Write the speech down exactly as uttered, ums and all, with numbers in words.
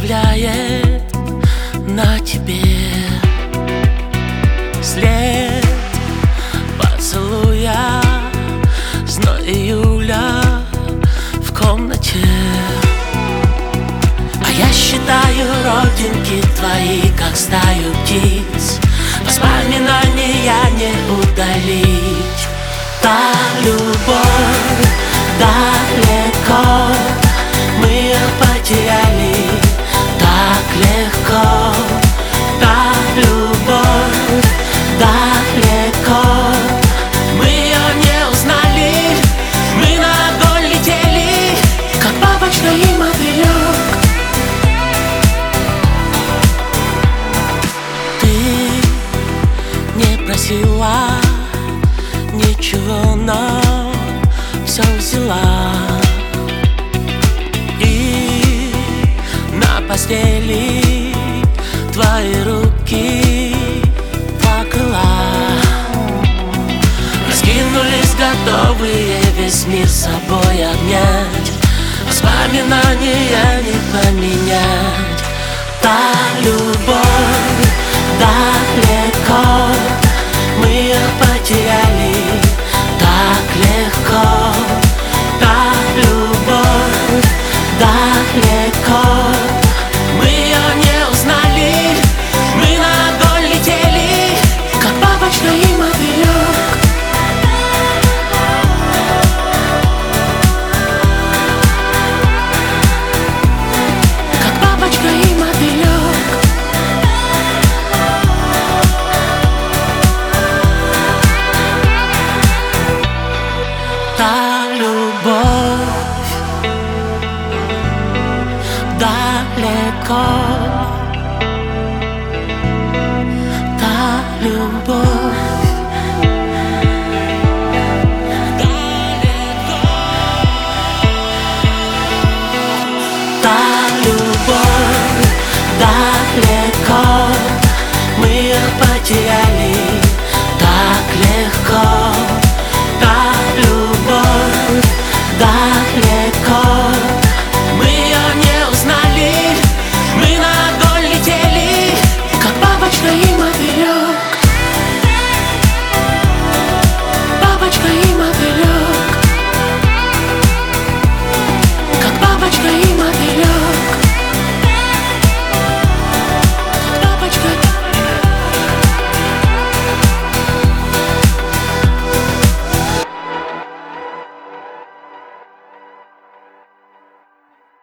оставляет на тебе след поцелуя. Зной июля в комнате, а я считаю родинки твои, как стаю птиц. Воспоминания не удалить. Та любовь далеко, мы ее потеряли так легко. Та любовь далеко, мы ее не узнали. Мы на огонь летели, как бабочка и мотылек. Ты не просила ничего, но все взяла. И на постели твои руки покрыла. Раскинулись, готовые весь мир с собой обнять. Воспоминания не поменять. Та любовь далеко,